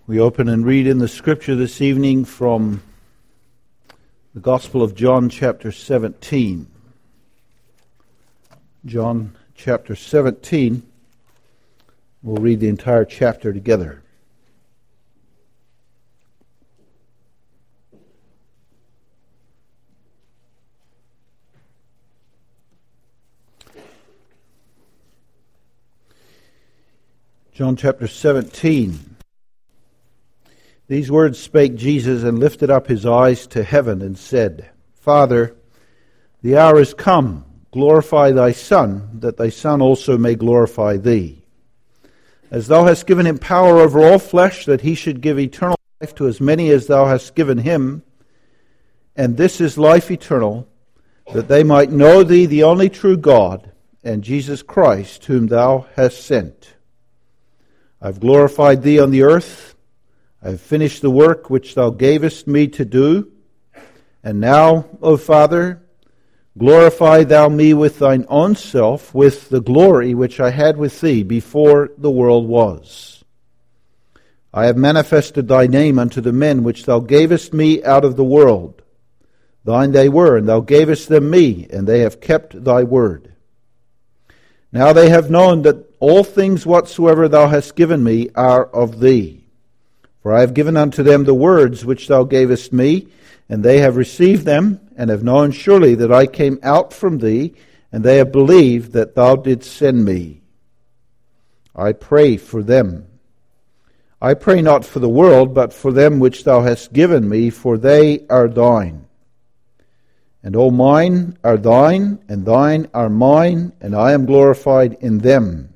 We open and read in the Scripture this evening from the Gospel of John chapter 17. John chapter 17. We'll read the entire chapter together. John chapter 17. These words spake Jesus, and lifted up his eyes to heaven, and said, Father, the hour is come. Glorify thy Son, that thy Son also may glorify thee. As thou hast given him power over all flesh, that he should give eternal life to as many as thou hast given him. And this is life eternal, that they might know thee, the only true God, and Jesus Christ, whom thou hast sent. I have glorified thee on the earth. I have finished the work which thou gavest me to do. And now, O Father, glorify thou me with thine own self, with the glory which I had with thee before the world was. I have manifested thy name unto the men which thou gavest me out of the world. Thine they were, and thou gavest them me, and they have kept thy word. Now they have known that all things whatsoever thou hast given me are of thee. For I have given unto them the words which thou gavest me, and they have received them, and have known surely that I came out from thee, and they have believed that thou didst send me. I pray for them. I pray not for the world, but for them which thou hast given me, for they are thine. And all mine are thine, and thine are mine, and I am glorified in them.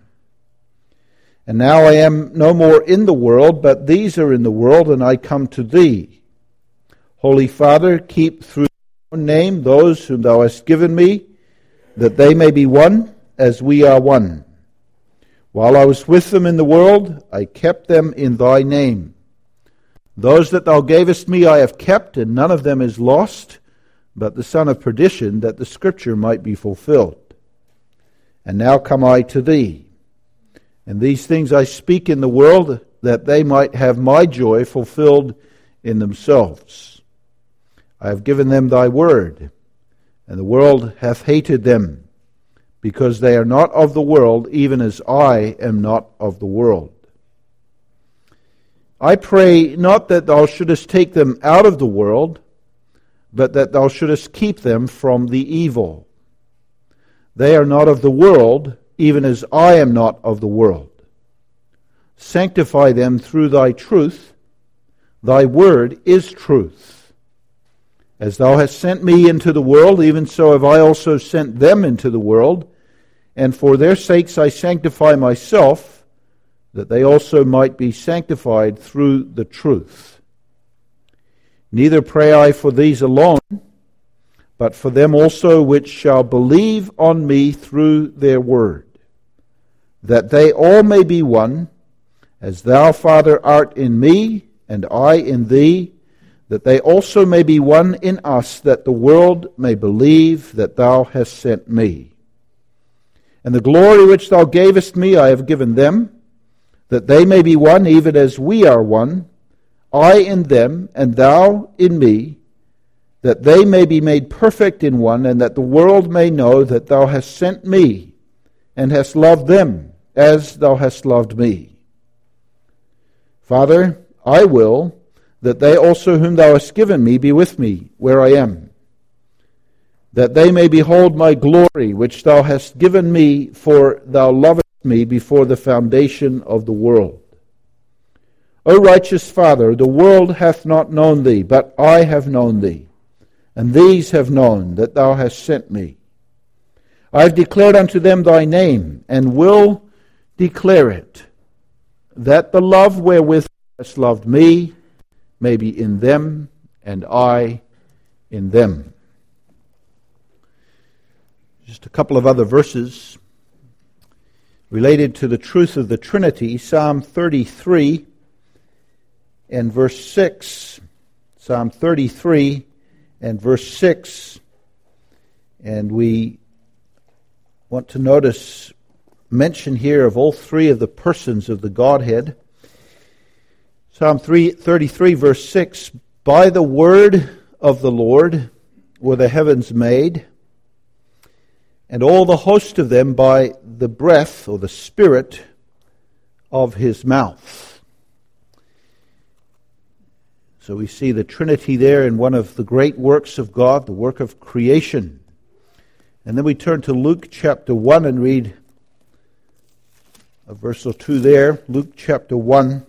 And now I am no more in the world, but these are in the world, and I come to thee. Holy Father, keep through thy own name those whom thou hast given me, that they may be one as we are one. While I was with them in the world, I kept them in thy name. Those that thou gavest me I have kept, and none of them is lost, but the son of perdition, that the Scripture might be fulfilled. And now come I to thee. And these things I speak in the world, that they might have my joy fulfilled in themselves. I have given them thy word, and the world hath hated them, because they are not of the world, even as I am not of the world. I pray not that thou shouldest take them out of the world, but that thou shouldest keep them from the evil. They are not of the world, even as I am not of the world. Sanctify them through thy truth. Thy word is truth. As thou hast sent me into the world, even so have I also sent them into the world. And for their sakes I sanctify myself, that they also might be sanctified through the truth. Neither pray I for these alone, but for them also which shall believe on me through their word, that they all may be one, as thou, Father, art in me, and I in thee, that they also may be one in us, that the world may believe that thou hast sent me. And the glory which thou gavest me I have given them, that they may be one even as we are one, I in them, and thou in me, that they may be made perfect in one, and that the world may know that thou hast sent me, and hast loved them as thou hast loved me. Father, I will that they also whom thou hast given me be with me where I am, that they may behold my glory which thou hast given me, for thou lovest me before the foundation of the world. O righteous Father, the world hath not known thee, but I have known thee, and these have known that thou hast sent me. I have declared unto them thy name, and will declare it, that the love wherewith thou hast loved me may be in them, and I in them. Just a couple of other verses related to the truth of the Trinity. Psalm 33 and verse 6. Psalm 33 and verse 6. And we want to notice mention here of all three of the persons of the Godhead. Psalm 33 verse 6, by the word of the Lord were the heavens made, and all the host of them by the breath or the spirit of his mouth. So we see the Trinity there in one of the great works of God, the work of creation. And then we turn to Luke chapter 1 and read a verse or two there. Luke chapter 1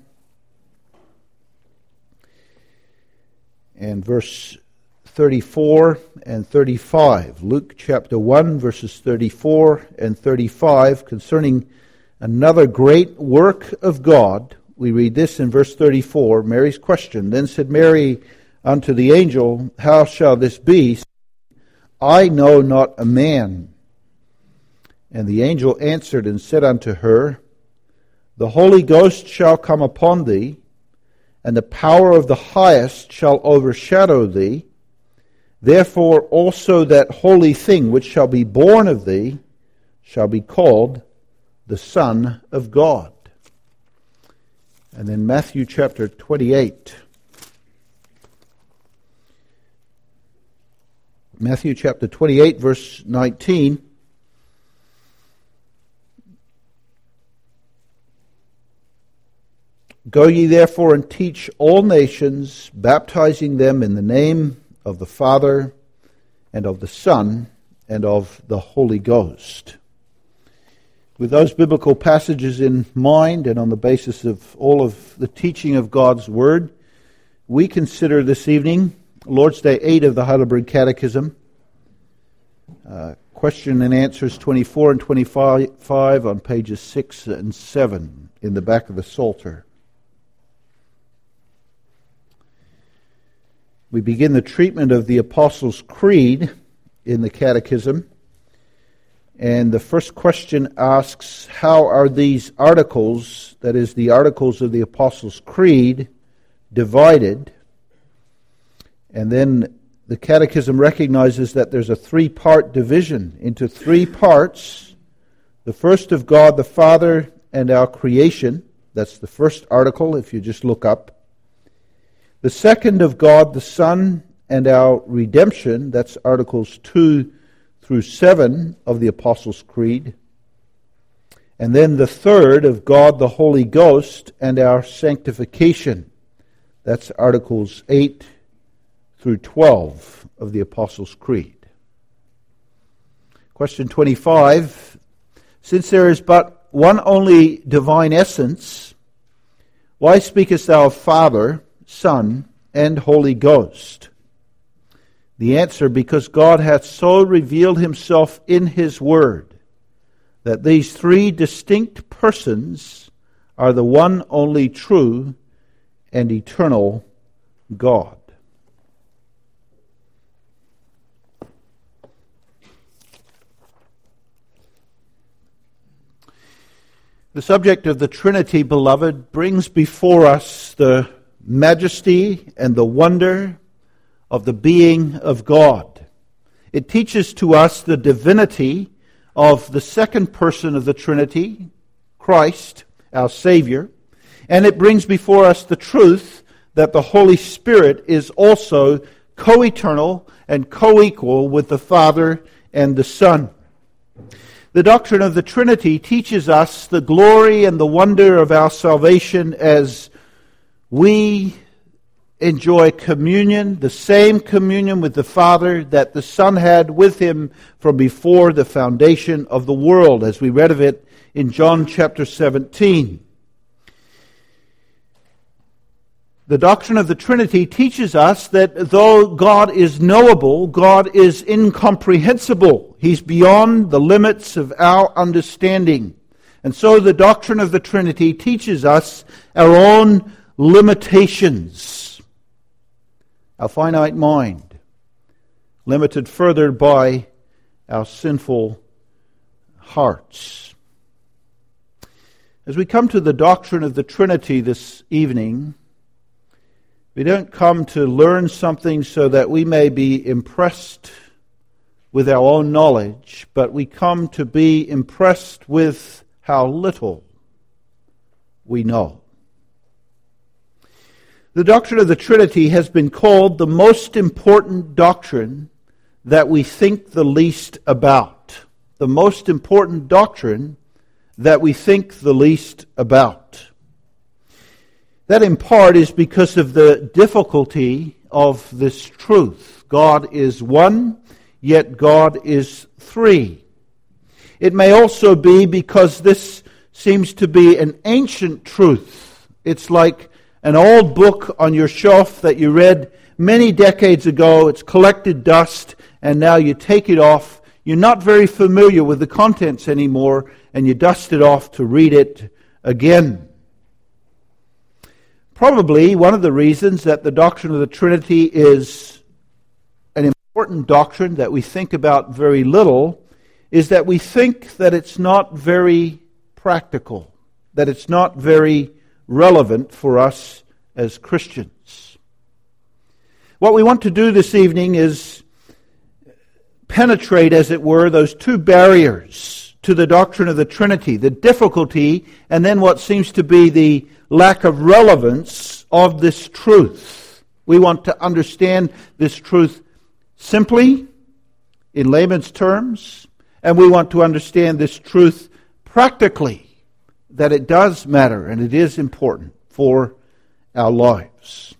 and verse 34 and 35. Luke chapter 1 verses 34 and 35 concerning another great work of God. We read this in verse 34, Mary's question. Then said Mary unto the angel, how shall this be? I know not a man. And the angel answered and said unto her, the Holy Ghost shall come upon thee, and the power of the highest shall overshadow thee. Therefore also that holy thing which shall be born of thee shall be called the Son of God. And then Matthew chapter 28. Matthew chapter 28 verse 19. Go ye therefore and teach all nations, baptizing them in the name of the Father and of the Son and of the Holy Ghost. With those biblical passages in mind and on the basis of all of the teaching of God's Word, we consider this evening Lord's Day 8 of the Heidelberg Catechism, question and answers 24 and 25 on pages 6 and 7 in the back of the Psalter. We begin the treatment of the Apostles' Creed in the Catechism. And the first question asks, how are these articles, that is, the articles of the Apostles' Creed, divided? And then the Catechism recognizes that there's a three-part division into three parts. The first of God the Father and our creation. That's the first article, if you just look up. The second of God the Son and our redemption. That's articles 2 through 7 of the Apostles' Creed. And then the third of God the Holy Ghost and our sanctification. That's articles 8 through 12 of the Apostles' Creed. Question 25. Since there is but one only divine essence, why speakest thou of Father, Son, and Holy Ghost? The answer, because God hath so revealed himself in his Word, that these three distinct persons are the one only true and eternal God. The subject of the Trinity, beloved, brings before us the majesty and the wonder of the being of God. It teaches to us the divinity of the second person of the Trinity, Christ, our Savior, and it brings before us the truth that the Holy Spirit is also co-eternal and co-equal with the Father and the Son. The doctrine of the Trinity teaches us the glory and the wonder of our salvation as we enjoy communion, the same communion with the Father that the Son had with him from before the foundation of the world, as we read of it in John chapter 17. The doctrine of the Trinity teaches us that though God is knowable, God is incomprehensible. He's beyond the limits of our understanding. And so the doctrine of the Trinity teaches us our own limitations. Our finite mind, limited further by our sinful hearts. As we come to the doctrine of the Trinity this evening, we don't come to learn something so that we may be impressed with our own knowledge, but we come to be impressed with how little we know. The doctrine of the Trinity has been called the most important doctrine that we think the least about. The most important doctrine that we think the least about. That in part is because of the difficulty of this truth. God is one, yet God is three. It may also be because this seems to be an ancient truth. It's like an old book on your shelf that you read many decades ago. It's collected dust, and now you take it off. You're not very familiar with the contents anymore, and you dust it off to read it again. Probably one of the reasons that the doctrine of the Trinity is an important doctrine that we think about very little is that we think that it's not very practical, that it's not very relevant for us as Christians. What we want to do this evening is penetrate, as it were, those two barriers to the doctrine of the Trinity, the difficulty and then what seems to be the lack of relevance of this truth. We want to understand this truth simply, in layman's terms, and we want to understand this truth practically, that it does matter and it is important for our lives.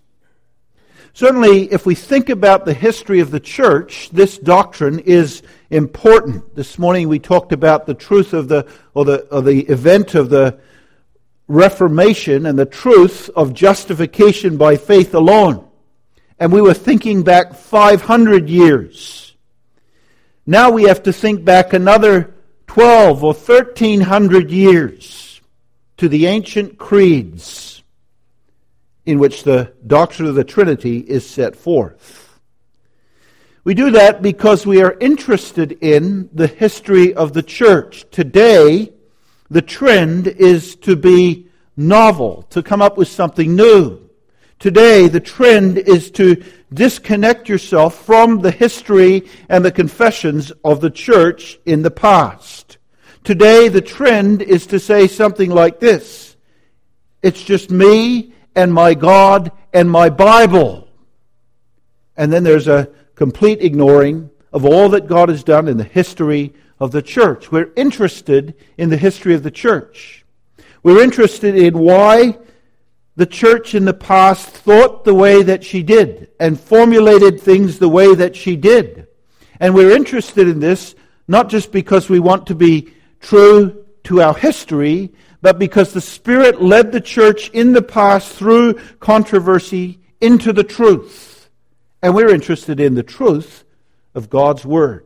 Certainly, if we think about the history of the church, this doctrine is important. This morning we talked about the truth of the event of the Reformation and the truth of justification by faith alone. And we were thinking back 500 years. Now we have to think back another 12 or 1300 years to the ancient creeds in which the doctrine of the Trinity is set forth. We do that because we are interested in the history of the church. Today, the trend is to be novel, to come up with something new. Today, the trend is to disconnect yourself from the history and the confessions of the church in the past. Today, the trend is to say something like this: it's just me and my God and my Bible. And then there's a complete ignoring of all that God has done in the history of the church. We're interested in the history of the church. We're interested in why the church in the past thought the way that she did and formulated things the way that she did. And we're interested in this not just because we want to be true to our history, but because the Spirit led the church in the past through controversy into the truth. And we're interested in the truth of God's Word.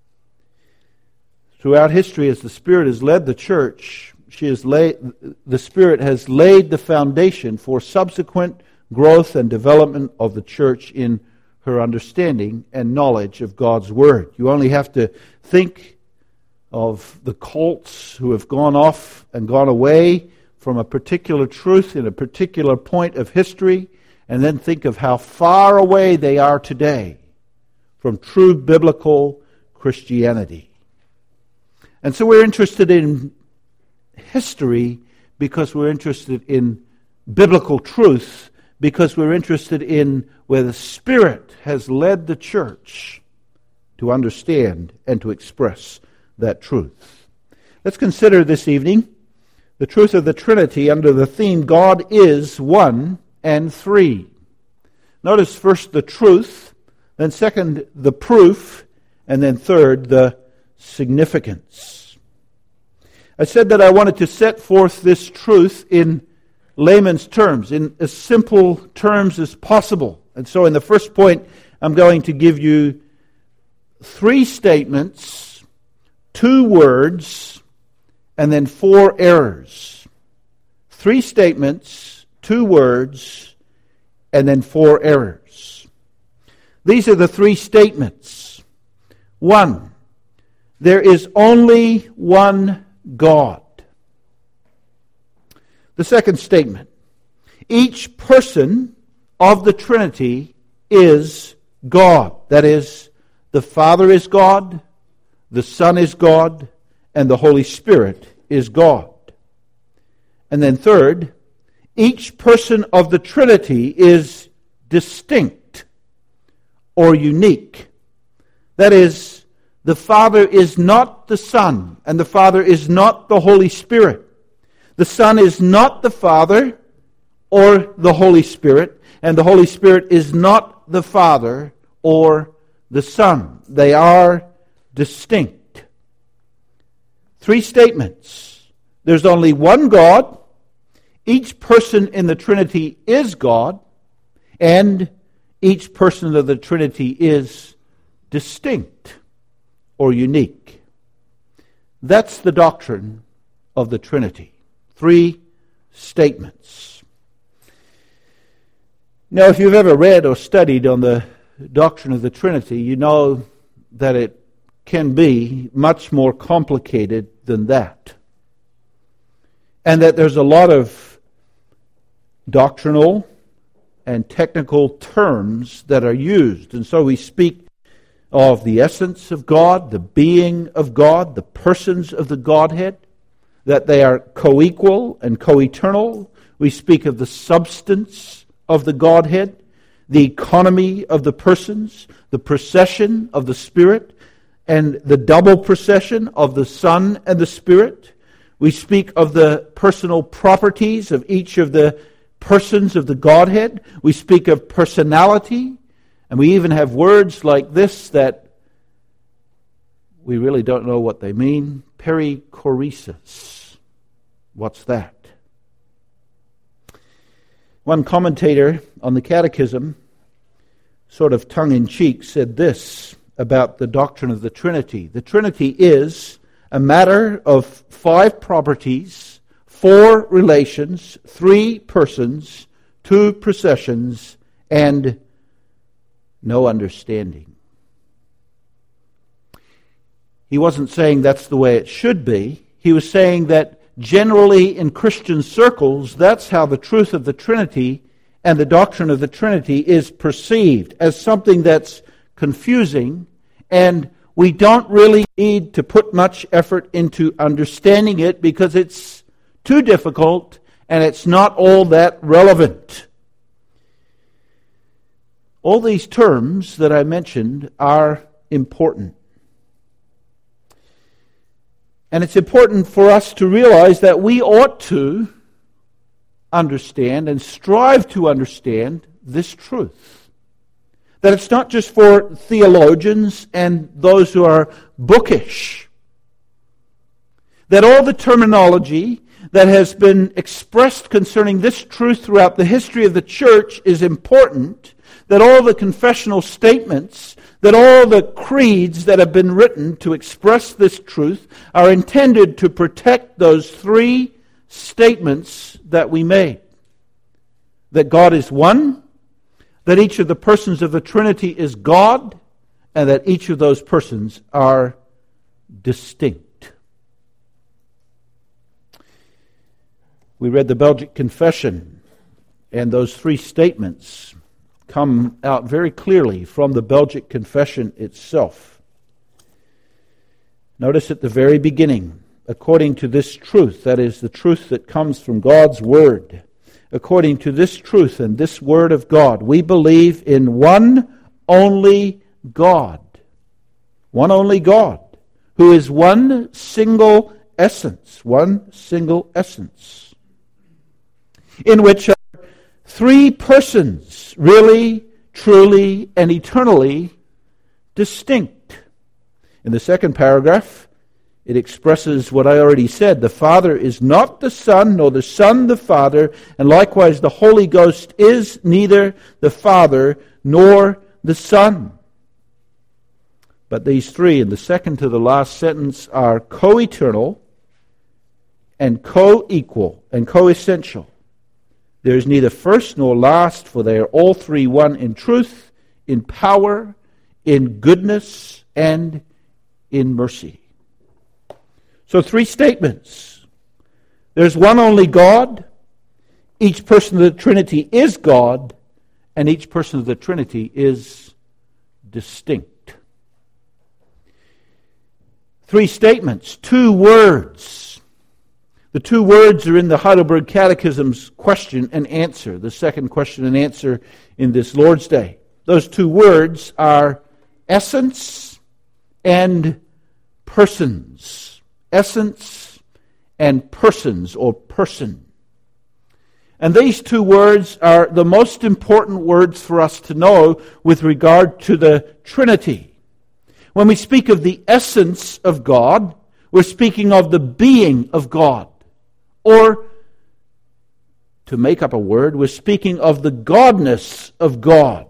Throughout history, as the Spirit has led the church, the Spirit has laid the foundation for subsequent growth and development of the church in her understanding and knowledge of God's Word. You only have to think of the cults who have gone off and gone away from a particular truth in a particular point of history, and then think of how far away they are today from true biblical Christianity. And so we're interested in history because we're interested in biblical truth, because we're interested in where the Spirit has led the church to understand and to express that truth. Let's consider this evening the truth of the Trinity under the theme God is one and three. Notice first the truth, then second the proof, and then third the significance. I said that I wanted to set forth this truth in layman's terms, in as simple terms as possible. And so in the first point, I'm going to give you three statements, 2 words, and then 4 errors. 3 statements, 2 words, and then 4 errors. These are the 3 statements. 1, there is only one God. The second statement, each person of the Trinity is God. That is, the Father is God, the Son is God, and the Holy Spirit is God. And then third, each person of the Trinity is distinct or unique. That is, the Father is not the Son, and the Father is not the Holy Spirit. The Son is not the Father or the Holy Spirit, and the Holy Spirit is not the Father or the Son. They are distinct. 3 statements. There's only one God. Each person in the Trinity is God, and each person of the Trinity is distinct or unique. That's the doctrine of the Trinity. 3 statements. Now, if you've ever read or studied on the doctrine of the Trinity, you know that it can be much more complicated than that. And that there's a lot of doctrinal and technical terms that are used. And so we speak of the essence of God, the being of God, the persons of the Godhead, that they are co-equal and co-eternal. We speak of the substance of the Godhead, the economy of the persons, the procession of the Spirit, and the double procession of the Son and the Spirit. We speak of the personal properties of each of the persons of the Godhead. We speak of personality, and we even have words like this that we really don't know what they mean. Perichoresis. What's that? One commentator on the Catechism, sort of tongue-in-cheek, said this about the doctrine of the Trinity. The Trinity is a matter of 5 properties, 4 relations, 3 persons, 2 processions, and no understanding. He wasn't saying that's the way it should be. He was saying that generally in Christian circles, that's how the truth of the Trinity and the doctrine of the Trinity is perceived, as something that's confusing, and we don't really need to put much effort into understanding it because it's too difficult and it's not all that relevant. All these terms that I mentioned are important. And it's important for us to realize that we ought to understand and strive to understand this truth. That it's not just for theologians and those who are bookish. That all the terminology that has been expressed concerning this truth throughout the history of the church is important. That all the confessional statements, that all the creeds that have been written to express this truth are intended to protect those 3 statements that we made. That God is one, that each of the persons of the Trinity is God, and that each of those persons are distinct. We read the Belgic Confession, and those 3 statements come out very clearly from the Belgic Confession itself. Notice at the very beginning, according to this truth, that is the truth that comes from God's Word, according to this truth and this Word of God, we believe in one only God, who is one single essence, in which 3 persons, really, truly, and eternally distinct. In the second paragraph, it expresses what I already said. The Father is not the Son, nor the Son the Father, and likewise the Holy Ghost is neither the Father nor the Son. But these 3, in the second to the last sentence, are co-eternal and co-equal and co-essential. There is neither first nor last, for they are all 3 one in truth, in power, in goodness, and in mercy. So 3 statements. There's one only God. Each person of the Trinity is God, and each person of the Trinity is distinct. 3 statements, 2 words. The two words are in the Heidelberg Catechism's question and answer, the second question and answer in this Lord's Day. Those two words are essence and persons. Essence and persons, or person. And these two words are the most important words for us to know with regard to the Trinity. When we speak of the essence of God, we're speaking of the being of God. Or, to make up a word, we're speaking of the godness of God.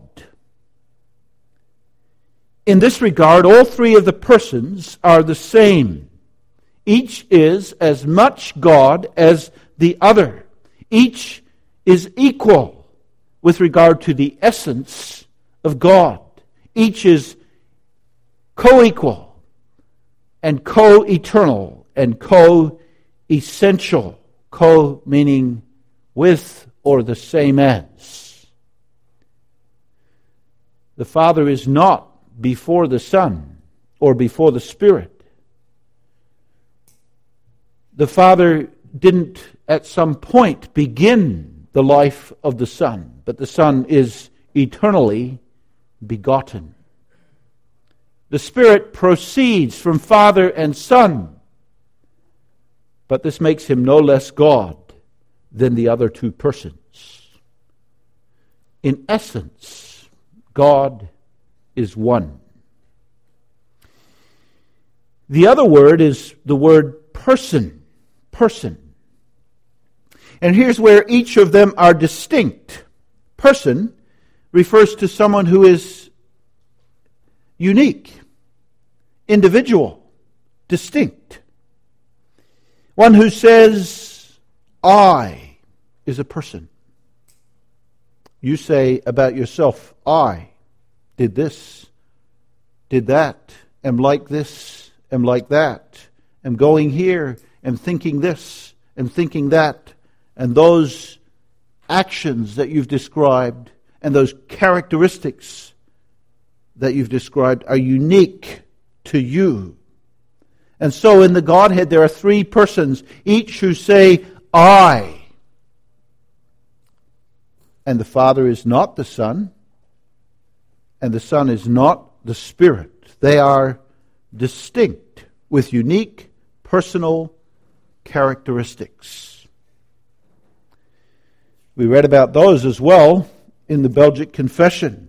In this regard, all three of the persons are the same. Each is as much God as the other. Each is equal with regard to the essence of God. Each is co-equal and co-eternal and co-essential. Co meaning with or the same as. The Father is not before the Son or before the Spirit. The Father didn't at some point begin the life of the Son, but the Son is eternally begotten. The Spirit proceeds from Father and Son, but this makes him no less God than the other two persons. In essence, God is one. The other word is the word person. Person. And here's where each of them are distinct. Person refers to someone who is unique, individual, distinct. One who says, I is a person. You say about yourself, I did this, did that, am like this, am like that, am going here, am thinking this, am thinking that, and those actions that you've described and those characteristics that you've described are unique to you. And so in the Godhead there are three persons, each who say, I. And the Father is not the Son, and the Son is not the Spirit. They are distinct with unique personal characteristics. We read about those as well in the Belgic Confession.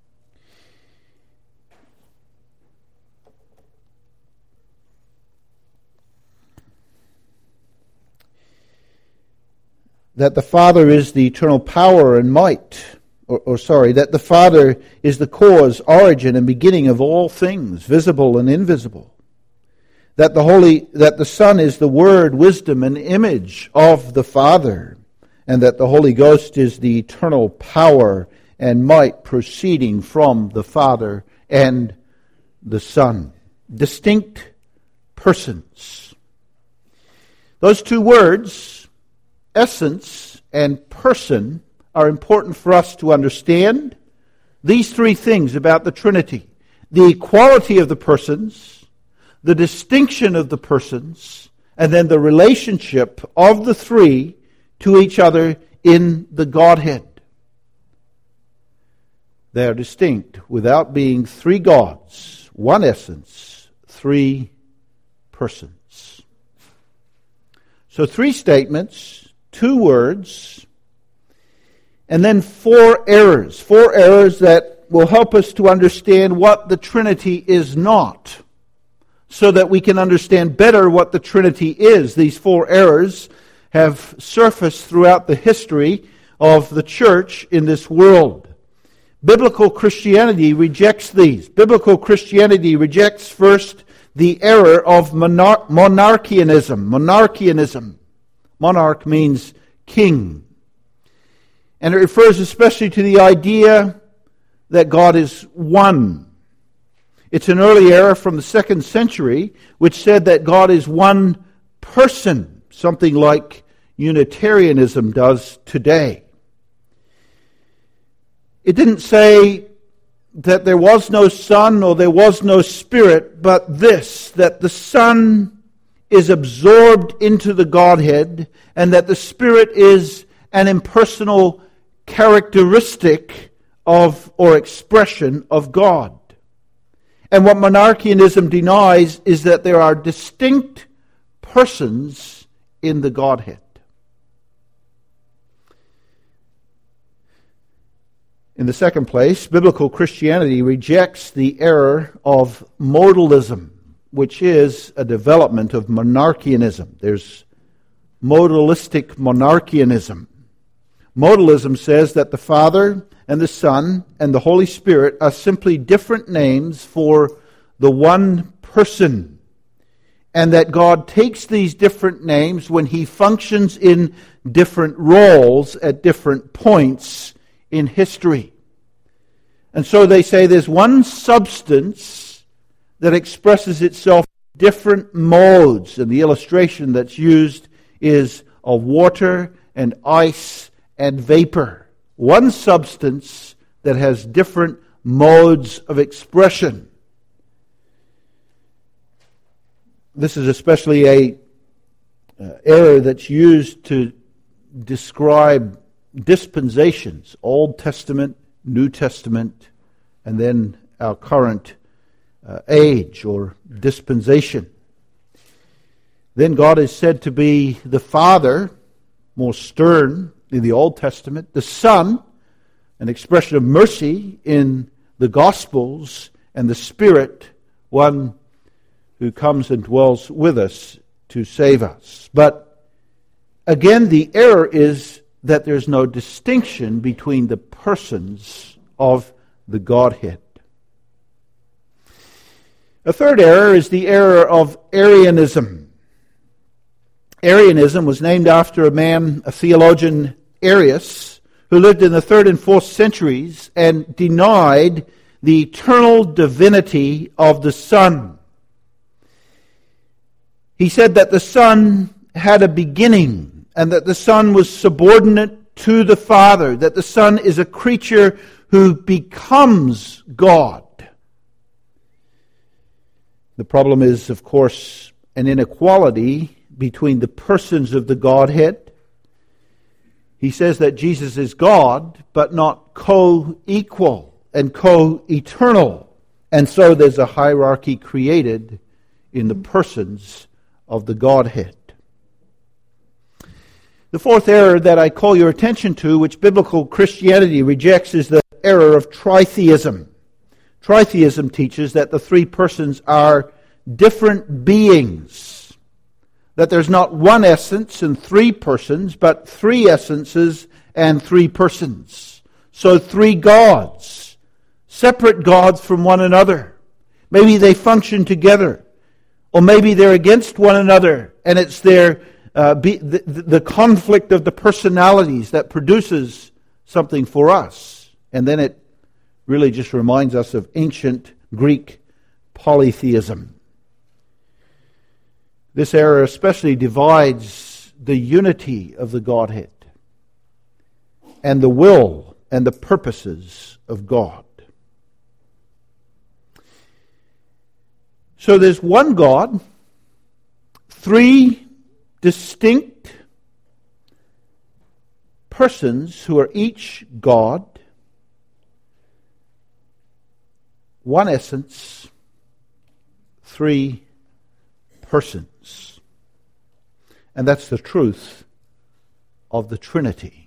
That the Father is the eternal power and might, that the Father is the cause, origin, and beginning of all things, visible and invisible. That the Son is the Word, wisdom, and image of the Father, and that the Holy Ghost is the eternal power and might proceeding from the Father and the Son. Distinct persons. Those two words, essence and person, are important for us to understand these three things about the Trinity. The equality of the persons, the distinction of the persons, and then the relationship of the three to each other in the Godhead. They are distinct without being three gods, one essence, three persons. So 3 statements, 2 words, and then 4 errors. 4 errors that will help us to understand what the Trinity is not, so that we can understand better what the Trinity is. These 4 errors have surfaced throughout the history of the church in this world. Biblical Christianity rejects these. Biblical Christianity rejects first the error of monarchianism. Monarchianism. Monarch means king. And it refers especially to the idea that God is one. It's an early error from the 2nd century which said that God is one person, something like Unitarianism does today. It didn't say that there was no Son or there was no Spirit, but this, that the Son is absorbed into the Godhead, and that the Spirit is an impersonal characteristic of or expression of God. And what monarchianism denies is that there are distinct persons in the Godhead. In the second place, biblical Christianity rejects the error of modalism, which is a development of monarchianism. There's modalistic monarchianism. Modalism says that the Father and the Son and the Holy Spirit are simply different names for the one person, and that God takes these different names when He functions in different roles at different points in history. And so they say there's one substance that expresses itself in different modes, and the illustration that's used is of water and ice and vapor. One substance that has different modes of expression. This is especially a error that's used to describe dispensations, Old Testament, New Testament, and then our current age or dispensation. Then God is said to be the Father, more stern in the Old Testament, the Son, an expression of mercy in the Gospels, and the Spirit, one who comes and dwells with us to save us. But again, the error is that there's no distinction between the persons of the Godhead. A third error is the error of Arianism. Arianism was named after a man, a theologian, Arius, who lived in the 3rd and 4th centuries and denied the eternal divinity of the Son. He said that the Son had a beginning and that the Son was subordinate to the Father, that the Son is a creature who becomes God. The problem is, of course, an inequality between the persons of the Godhead. He says that Jesus is God, but not co-equal and co-eternal. And so there's a hierarchy created in the persons of the Godhead. The fourth error that I call your attention to, which biblical Christianity rejects, is the error of tritheism. Tritheism teaches that the three persons are different beings. That there's not one essence and three persons, but three essences and three persons. So three gods, separate gods from one another. Maybe they function together, or maybe they're against one another, and it's their the conflict of the personalities that produces something for us. And then it really just reminds us of ancient Greek polytheism. This error especially divides the unity of the Godhead and the will and the purposes of God. So there's one God, three distinct persons who are each God, one essence, three persons. And that's the truth of the Trinity.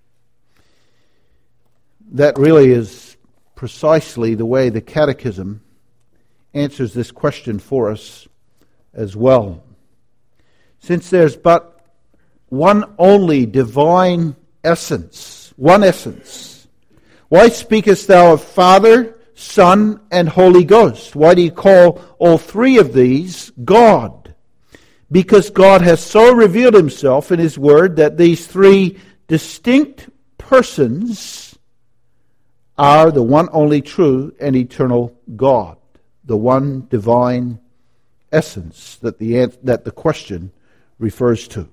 That really is precisely the way the Catechism answers this question for us as well. Since there's but one only divine essence, one essence, why speakest thou of Father, Son, and Holy Ghost? Why do you call all three of these God? Because God has so revealed Himself in His Word that these three distinct persons are the one only true and eternal God, the one divine essence that the question refers to.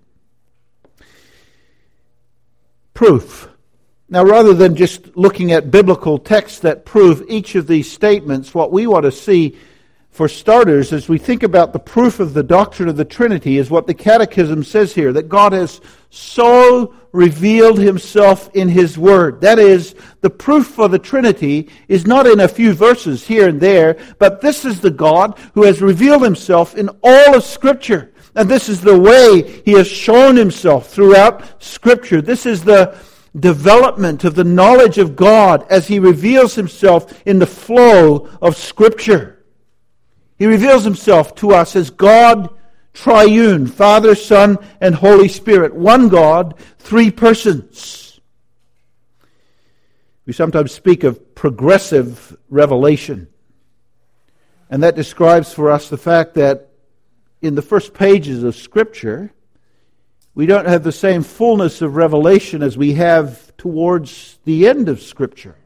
Proof. Now, rather than just looking at biblical texts that prove each of these statements, what we want to see For starters, as we think about the proof of the doctrine of the Trinity, is what the Catechism says here, that God has so revealed himself in his Word. That is, the proof for the Trinity is not in a few verses here and there, but this is the God who has revealed himself in all of Scripture. And this is the way he has shown himself throughout Scripture. This is the development of the knowledge of God as he reveals himself in the flow of Scripture. He reveals himself to us as God triune, Father, Son, and Holy Spirit. One God, three persons. We sometimes speak of progressive revelation. And that describes for us the fact that in the first pages of Scripture, we don't have the same fullness of revelation as we have towards the end of Scripture.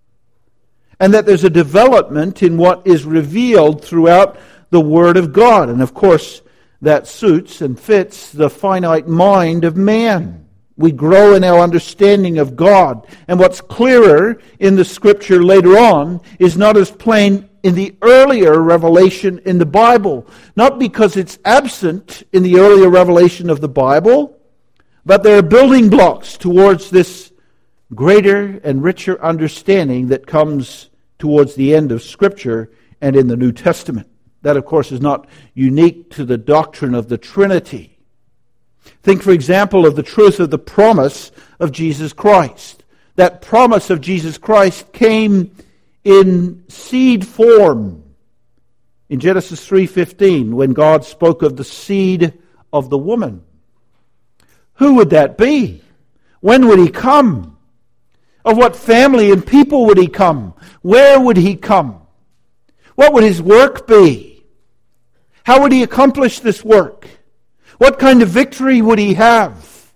And that there's a development in what is revealed throughout the Word of God. And of course, that suits and fits the finite mind of man. We grow in our understanding of God. And what's clearer in the Scripture later on is not as plain in the earlier revelation in the Bible. Not because it's absent in the earlier revelation of the Bible, but there are building blocks towards this greater and richer understanding that comes towards the end of Scripture and in the New Testament. That, of course, is not unique to the doctrine of the Trinity. Think, for example, of the truth of the promise of Jesus Christ. That promise of Jesus Christ came in seed form in Genesis 3:15 when God spoke of the seed of the woman. Who would that be? When would he come? Of what family and people would he come? Where would he come? What would his work be? How would he accomplish this work? What kind of victory would he have?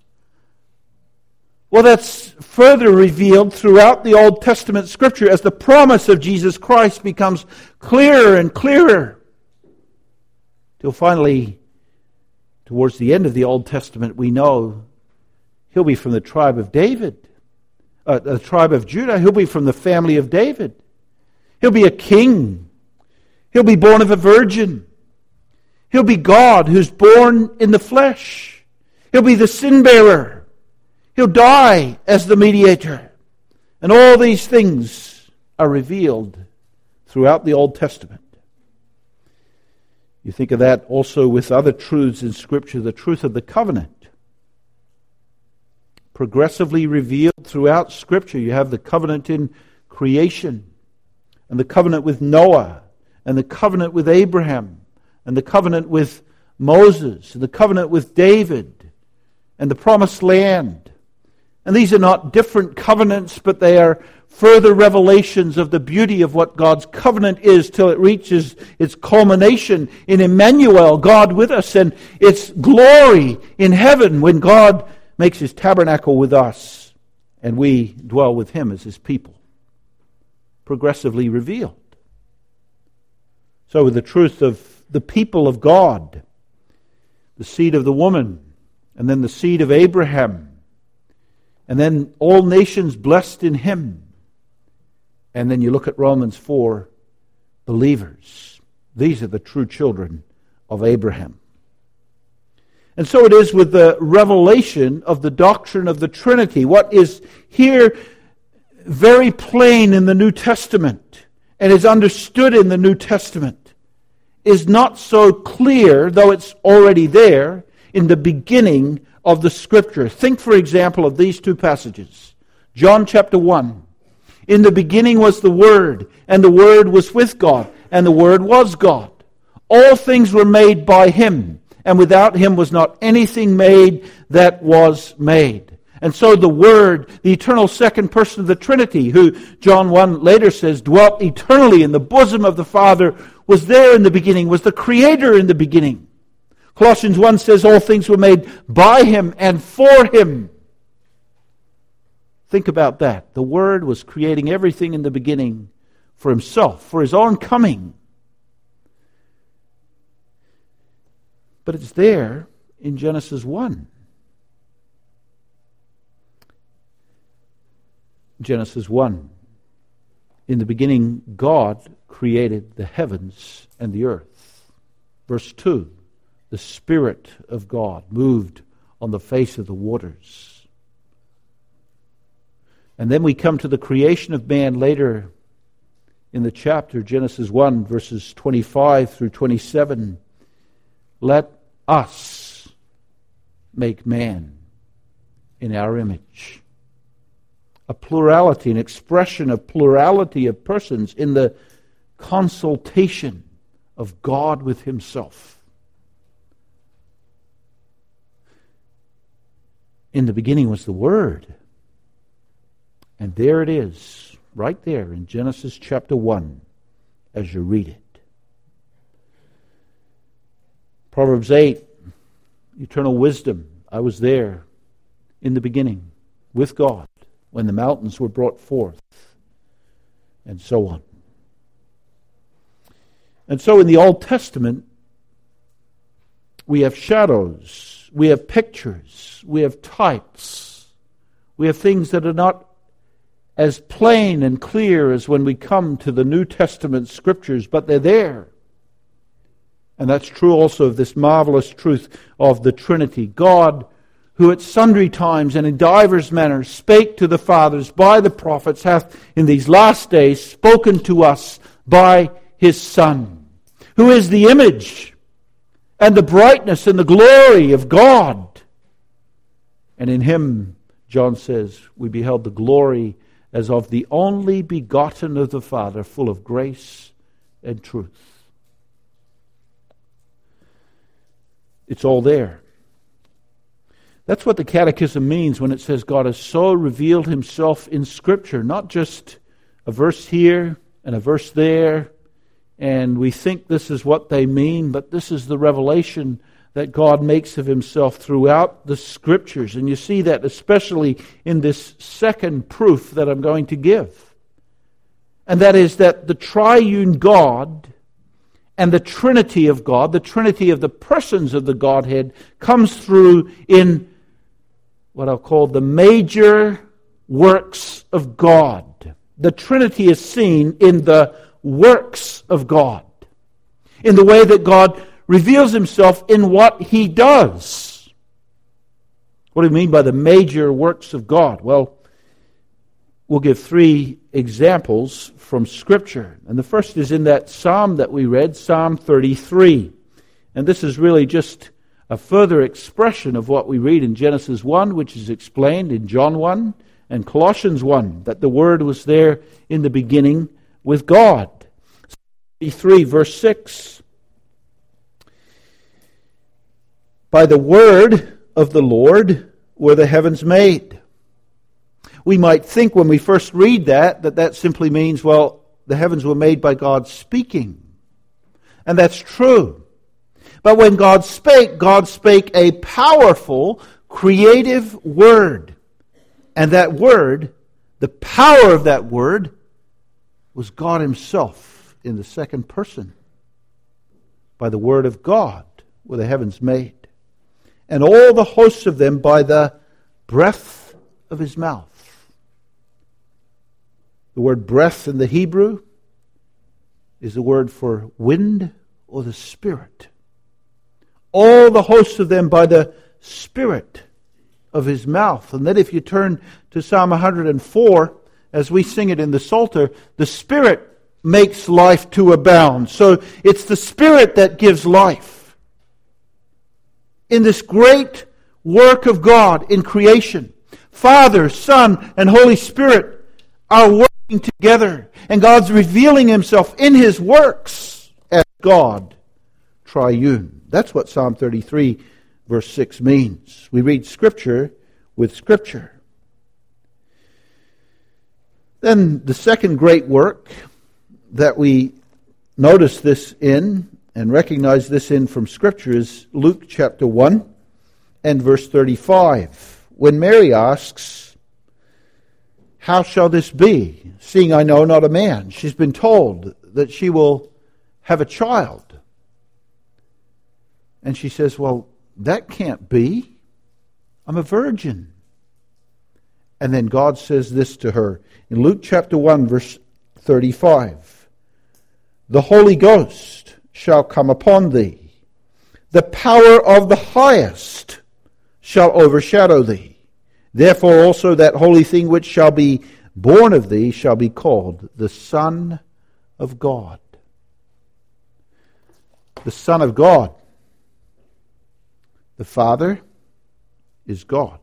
Well, that's further revealed throughout the Old Testament Scripture as the promise of Jesus Christ becomes clearer and clearer. Till finally, towards the end of the Old Testament, we know he'll be from the tribe of David. The tribe of Judah. He'll be from the family of David. He'll be a king. He'll be born of a virgin. He'll be God who's born in the flesh. He'll be the sin bearer. He'll die as the mediator. And all these things are revealed throughout the Old Testament. You think of that also with other truths in Scripture, the truth of the covenant. Progressively revealed throughout Scripture. You have the covenant in creation, and the covenant with Noah, and the covenant with Abraham, and the covenant with Moses, and the covenant with David, and the promised land. And these are not different covenants, but they are further revelations of the beauty of what God's covenant is till it reaches its culmination in Emmanuel, God with us, and its glory in heaven when God makes his tabernacle with us, and we dwell with him as his people. Progressively revealed. So with the truth of the people of God, the seed of the woman, and then the seed of Abraham, and then all nations blessed in him. And then you look at Romans 4, believers. These are the true children of Abraham. And so it is with the revelation of the doctrine of the Trinity. What is here very plain in the New Testament and is understood in the New Testament is not so clear, though it's already there, in the beginning of the Scripture. Think, for example, of these two passages. John chapter 1. In the beginning was the Word, and the Word was with God, and the Word was God. All things were made by him, and without him was not anything made that was made. And so the Word, the eternal second person of the Trinity, who John 1 later says dwelt eternally in the bosom of the Father, was there in the beginning, was the Creator in the beginning. Colossians 1 says all things were made by him and for him. Think about that. The Word was creating everything in the beginning for himself, for his own coming. But it's there in Genesis 1. Genesis 1. In the beginning, God created the heavens and the earth. Verse 2, the Spirit of God moved on the face of the waters. And then we come to the creation of man later in the chapter, Genesis 1, verses 25 through 27. Let us make man in our image. A plurality, an expression of plurality of persons in the consultation of God with Himself. In the beginning was the Word. And there it is, right there in Genesis chapter 1, as you read it. Proverbs 8, eternal wisdom. I was there in the beginning with God when the mountains were brought forth, and so on. And so in the Old Testament, we have shadows, we have pictures, we have types, we have things that are not as plain and clear as when we come to the New Testament scriptures, but they're there. And that's true also of this marvelous truth of the Trinity. God, who at sundry times and in divers manners spake to the fathers by the prophets, hath in these last days spoken to us by His Son, who is the image and the brightness and the glory of God. And in Him, John says, we beheld the glory as of the only begotten of the Father, full of grace and truth. It's all there. That's what the Catechism means when it says God has so revealed Himself in Scripture, not just a verse here and a verse there, and we think this is what they mean, but this is the revelation that God makes of Himself throughout the Scriptures. And you see that especially in this second proof that I'm going to give. And that is that the triune God and the Trinity of God, the Trinity of the persons of the Godhead, comes through in what I'll call the major works of God. The Trinity is seen in the works of God, in the way that God reveals Himself in what He does. What do you mean by the major works of God? Well, we'll give 3 examples from Scripture. And the first is in that psalm that we read, Psalm 33. And this is really just a further expression of what we read in Genesis 1, which is explained in John 1 and Colossians 1, that the Word was there in the beginning with God. 33, verse 6. By the word of the Lord were the heavens made. We might think when we first read that simply means, well, the heavens were made by God speaking. And that's true. But when God spake a powerful, creative word. And that word, the power of that word, was God Himself in the second person. By the word of God were the heavens made, and all the hosts of them by the breath of His mouth. The word breath in the Hebrew is the word for wind or the Spirit. All the hosts of them by the Spirit of His mouth. And then if you turn to Psalm 104, as we sing it in the Psalter, the Spirit makes life to abound. So it's the Spirit that gives life. In this great work of God in creation, Father, Son, and Holy Spirit are working together. And God's revealing Himself in His works as God triune. That's what Psalm 33 verse 6 means. We read Scripture with Scripture. Then the second great work that we notice this in and recognize this in from Scripture is Luke chapter 1 and verse 35. When Mary asks, "How shall this be, seeing I know not a man?" She's been told that she will have a child. And she says, "Well, that can't be. I'm a virgin." And then God says this to her in Luke chapter 1 verse 35. The Holy Ghost shall come upon thee. The power of the Highest shall overshadow thee. Therefore also that holy thing which shall be born of thee shall be called the Son of God. The Son of God. The Father is God.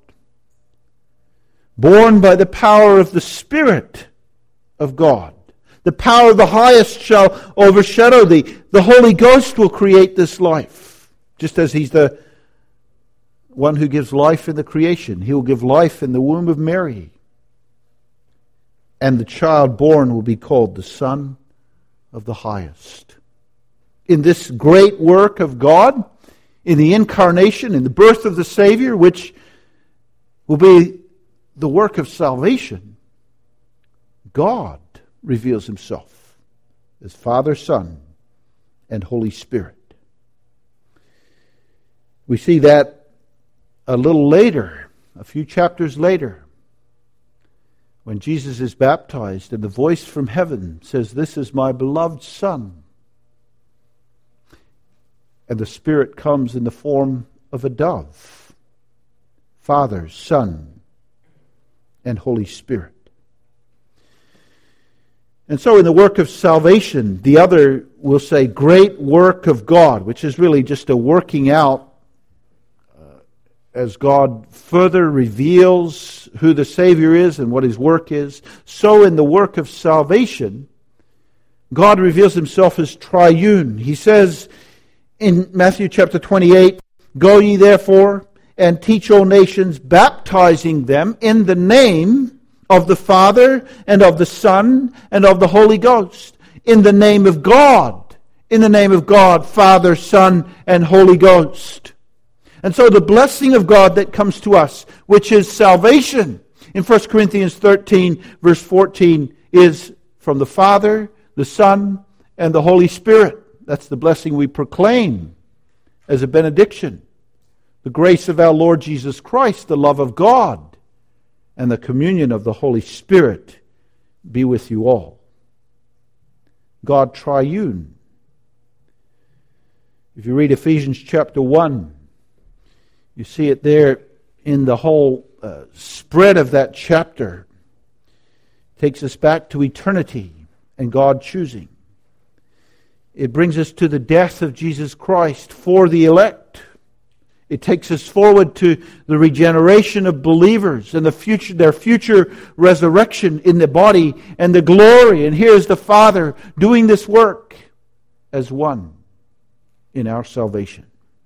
Born by the power of the Spirit of God. The power of the Highest shall overshadow thee. The Holy Ghost will create this life. Just as He's the one who gives life in the creation. He will give life in the womb of Mary. And the child born will be called the Son of the Highest. In this great work of God, in the incarnation, in the birth of the Savior, which will be the work of salvation, God reveals Himself as Father, Son, and Holy Spirit. We see that a little later, a few chapters later, when Jesus is baptized and the voice from heaven says, "This is my beloved Son." And the Spirit comes in the form of a dove. Father, Son, and Holy Spirit. And so in the work of salvation, the other will say great work of God, which is really just a working out as God further reveals who the Savior is and what His work is. So in the work of salvation, God reveals Himself as triune. He says in Matthew chapter 28, "Go ye therefore and teach all nations, baptizing them in the name of the Father and of the Son and of the Holy Ghost." In the name of God. In the name of God, Father, Son, and Holy Ghost. And so the blessing of God that comes to us, which is salvation, in 1 Corinthians 13, verse 14, is from the Father, the Son, and the Holy Spirit. That's the blessing we proclaim as a benediction. The grace of our Lord Jesus Christ, the love of God, and the communion of the Holy Spirit be with you all. God triune. If you read Ephesians chapter 1, you see it there in the whole spread of that chapter. It takes us back to eternity and God choosing. It brings us to the death of Jesus Christ for the elect. It takes us forward to the regeneration of believers and their future resurrection in the body and the glory. And here's the Father doing this work as one in our salvation.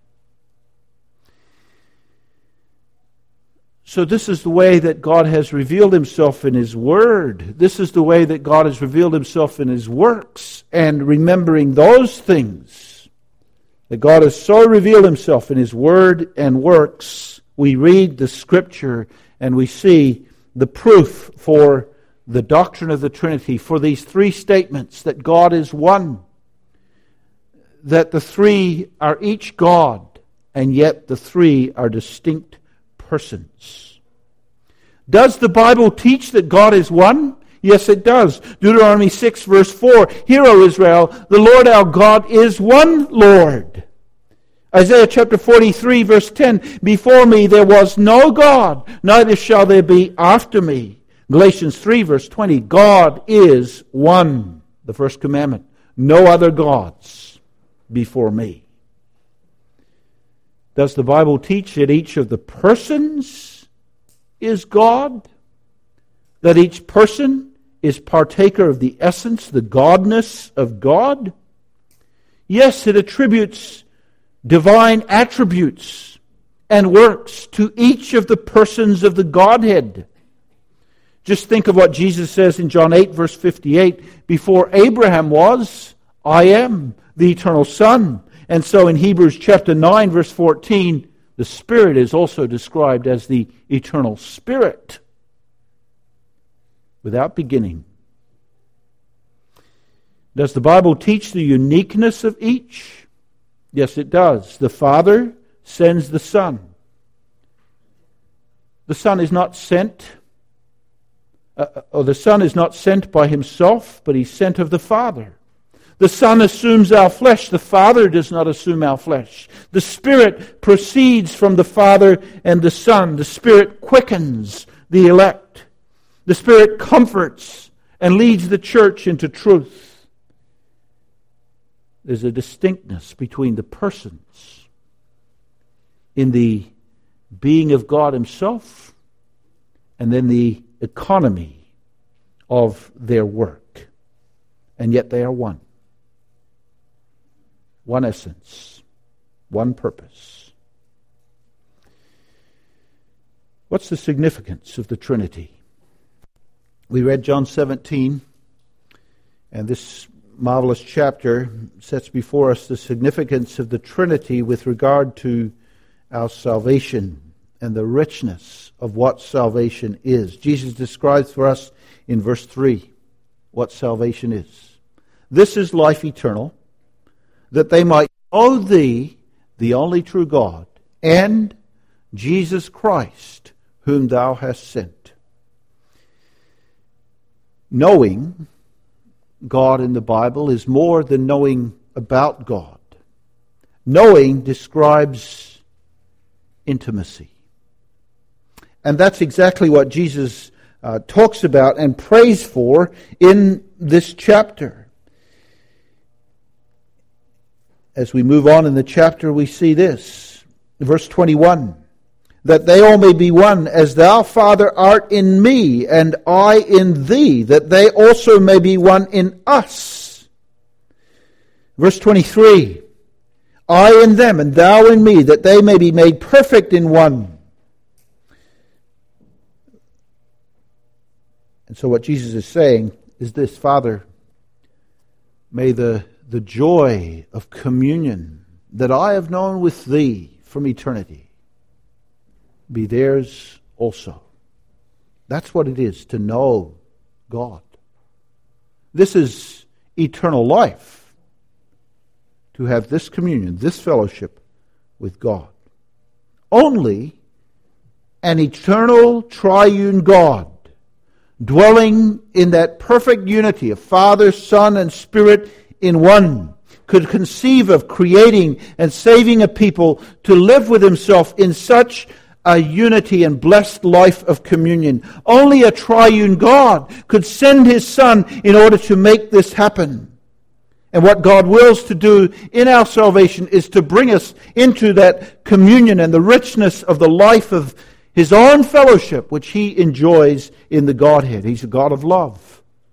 So this is the way that God has revealed Himself in His Word. This is the way that God has revealed Himself in His works. And remembering those things, that God has so revealed Himself in His Word and works, we read the Scripture and we see the proof for the doctrine of the Trinity, for these three statements, that God is one, that the three are each God, and yet the three are distinct persons. Does the Bible teach that God is one? Yes, it does. Deuteronomy 6 verse 4, "Hear, O Israel, the Lord our God is one Lord." Isaiah chapter 43 verse 10, "Before me there was no God, neither shall there be after me." Galatians 3 verse 20, "God is one." The first commandment, "No other gods before me." Does the Bible teach that each of the persons is God? That each person is partaker of the essence, the godness of God? Yes, it attributes divine attributes and works to each of the persons of the Godhead. Just think of what Jesus says in John 8, verse 58. "Before Abraham was, I am the eternal Son." And so in Hebrews chapter 9, verse 14, the Spirit is also described as the eternal Spirit, without beginning. Does the Bible teach the uniqueness of each? Yes, it does. The Father sends the Son. The Son is not sent. or the Son is not sent by himself, but he's sent of the Father. The Son assumes our flesh. The Father does not assume our flesh. The Spirit proceeds from the Father and the Son. The Spirit quickens the elect. The Spirit comforts and leads the church into truth. There's a distinctness between the persons in the being of God himself and then the economy of their work. And yet they are one. One essence, one purpose. What's the significance of the Trinity? We read John 17, and this marvelous chapter sets before us the significance of the Trinity with regard to our salvation and the richness of what salvation is. Jesus describes for us in verse 3 what salvation is. This is life eternal, that they might know thee, the only true God, and Jesus Christ, whom thou hast sent. Knowing God in the Bible is more than knowing about God. Knowing describes intimacy. And that's exactly what Jesus talks about and prays for in this chapter. As we move on in the chapter, we see this. Verse 21, that they all may be one, as thou, Father, art in me, and I in thee, that they also may be one in us. Verse 23, I in them, and thou in me, that they may be made perfect in one. And so what Jesus is saying is this: Father, may the joy of communion that I have known with thee from eternity be theirs also. That's what it is to know God. This is eternal life, to have this communion, this fellowship with God. Only an eternal triune God, dwelling in that perfect unity of Father, Son, and Spirit in one, could conceive of creating and saving a people to live with himself in such a unity and blessed life of communion. Only a triune God could send his Son in order to make this happen. And what God wills to do in our salvation is to bring us into that communion and the richness of the life of his own fellowship, which he enjoys in the Godhead. He's a God of love.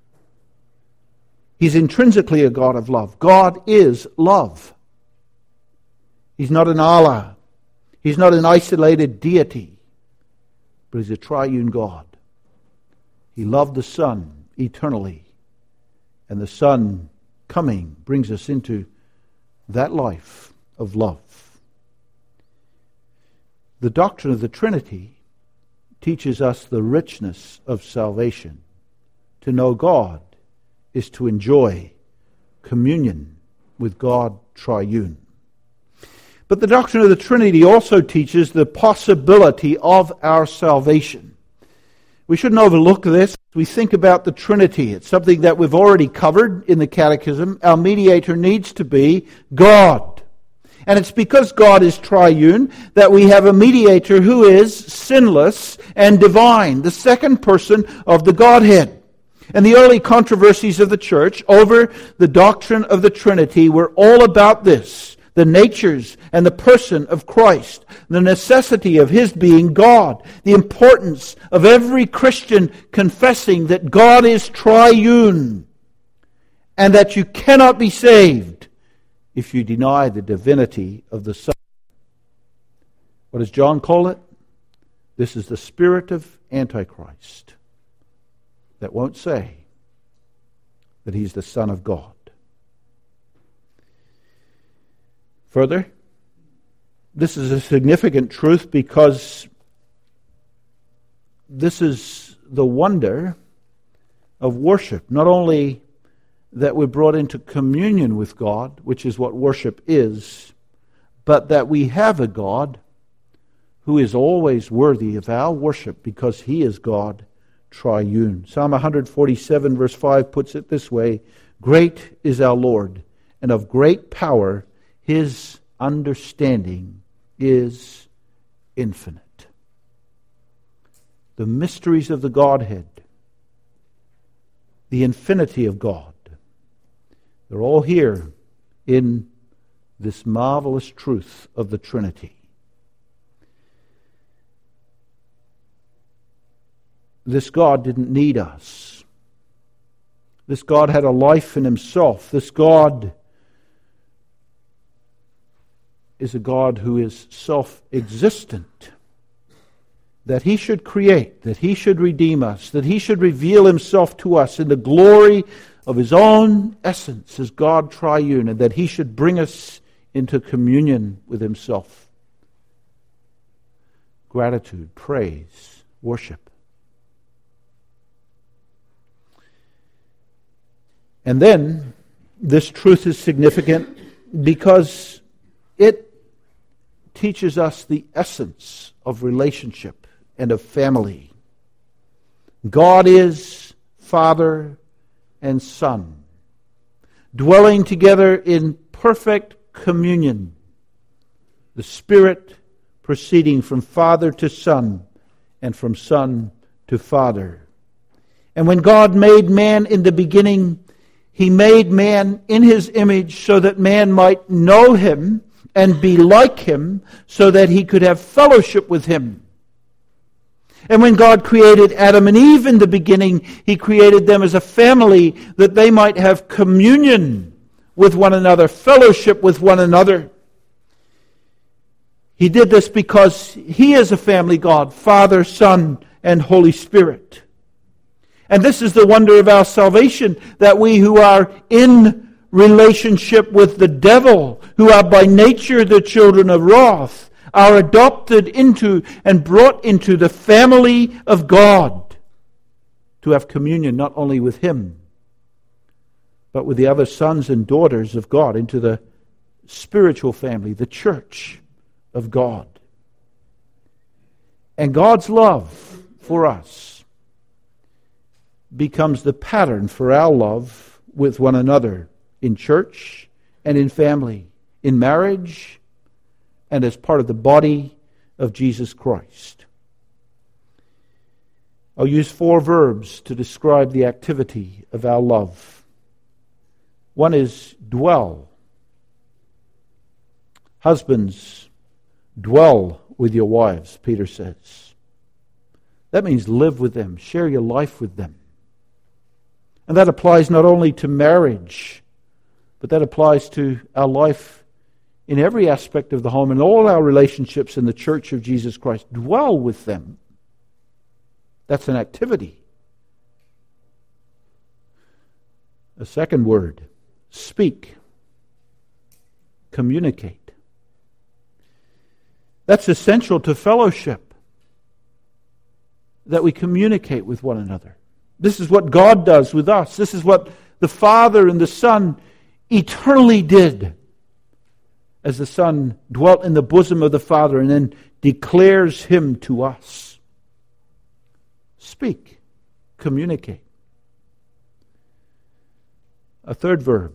He's intrinsically a God of love. God is love. He's not an Allah. He's not an isolated deity. But he's a triune God. He loved the Son eternally. And the Son coming brings us into that life of love. The doctrine of the Trinity teaches us the richness of salvation. To know God is to enjoy communion with God triune. But the doctrine of the Trinity also teaches the possibility of our salvation. We shouldn't overlook this. We think about the Trinity. It's something that we've already covered in the Catechism. Our mediator needs to be God. And it's because God is triune that we have a mediator who is sinless and divine, the second person of the Godhead. And the early controversies of the church over the doctrine of the Trinity were all about this: the natures and the person of Christ, the necessity of his being God, the importance of every Christian confessing that God is triune, and that you cannot be saved if you deny the divinity of the Son. What does John call it? This is the spirit of Antichrist that won't say that he's the Son of God. Further, this is a significant truth because this is the wonder of worship. Not only that we're brought into communion with God, which is what worship is, but that we have a God who is always worthy of our worship because he is God triune. Psalm 147 verse 5 puts it this way: great is our Lord, and of great power. His understanding is infinite. The mysteries of the Godhead, the infinity of God, they're all here in this marvelous truth of the Trinity. This God didn't need us. This God had a life in himself. This God is a God who is self-existent. That he should create, that he should redeem us, that he should reveal himself to us in the glory of his own essence as God triune, and that he should bring us into communion with himself. Gratitude, praise, worship. And then, this truth is significant because it teaches us the essence of relationship and of family. God is Father and Son, dwelling together in perfect communion, the Spirit proceeding from Father to Son and from Son to Father. And when God made man in the beginning, he made man in his image so that man might know him and be like him, so that he could have fellowship with him. And when God created Adam and Eve in the beginning, he created them as a family that they might have communion with one another, fellowship with one another. He did this because he is a family God, Father, Son, and Holy Spirit. And this is the wonder of our salvation, that we who are in relationship with the devil, who are by nature the children of wrath, are adopted into and brought into the family of God to have communion not only with him, but with the other sons and daughters of God, into the spiritual family, the church of God. And God's love for us becomes the pattern for our love with one another in church and in family, in marriage, and as part of the body of Jesus Christ. I'll use 4 verbs to describe the activity of our love. One is dwell. Husbands, dwell with your wives, Peter says. That means live with them, share your life with them. And that applies not only to marriage, but that applies to our life in every aspect of the home and all our relationships in the church of Jesus Christ. Dwell with them. That's an activity. A second word, speak, communicate. That's essential to fellowship, that we communicate with one another. This is what God does with us. This is what the Father and the Son eternally did, as the Son dwelt in the bosom of the Father and then declares him to us. Speak, communicate. A third verb,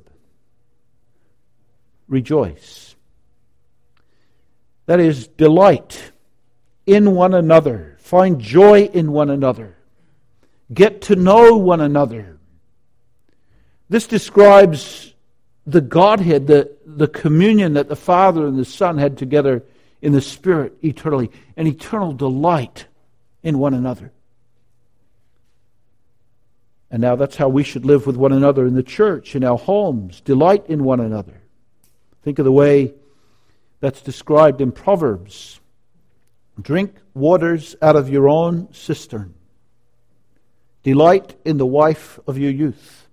rejoice. That is, delight in one another. Find joy in one another. Get to know one another. This describes the Godhead, the communion that the Father and the Son had together in the Spirit eternally, an eternal delight in one another. And now that's how we should live with one another in the church, in our homes, delight in one another. Think of the way that's described in Proverbs. Drink waters out of your own cistern. Delight in the wife of your youth.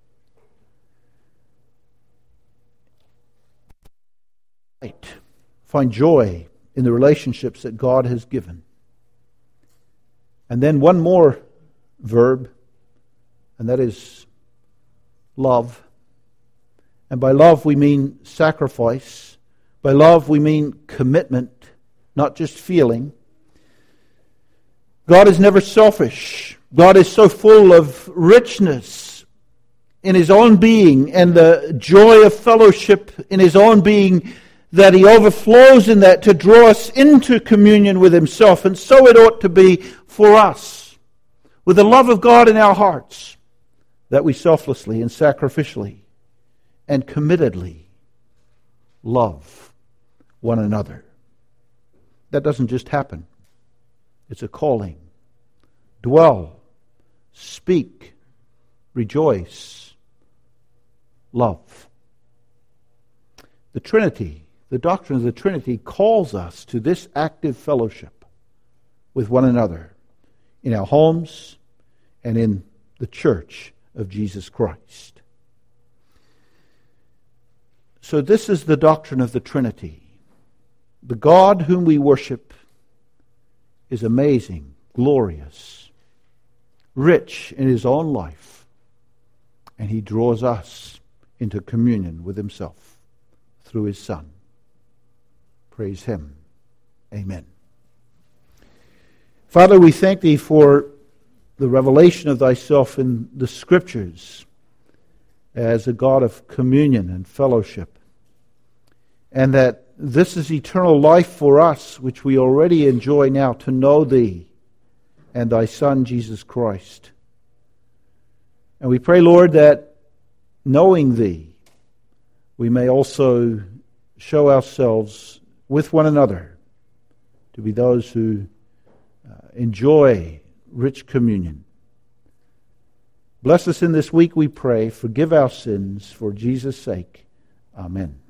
Find joy in the relationships that God has given. And then one more verb, and that is love. And by love we mean sacrifice. By love we mean commitment, not just feeling. God is never selfish God is so full of richness in His own being and the joy of fellowship in His own being that He overflows in that to draw us into communion with Himself. And so it ought to be for us, with the love of God in our hearts, that we selflessly and sacrificially and committedly love one another. That doesn't just happen. It's a calling. Dwell, speak, rejoice, love. The Trinity, the doctrine of the Trinity, calls us to this active fellowship with one another in our homes and in the church of Jesus Christ. So this is the doctrine of the Trinity. The God whom we worship is amazing, glorious, rich in His own life, and He draws us into communion with Himself through His Son. Praise Him. Amen. Father, we thank Thee for the revelation of Thyself in the Scriptures as a God of communion and fellowship, and that this is eternal life for us, which we already enjoy now, to know Thee and Thy Son, Jesus Christ. And we pray, Lord, that knowing Thee, we may also show ourselves with one another to be those who enjoy rich communion. Bless us in this week, we pray. Forgive our sins for Jesus' sake. Amen.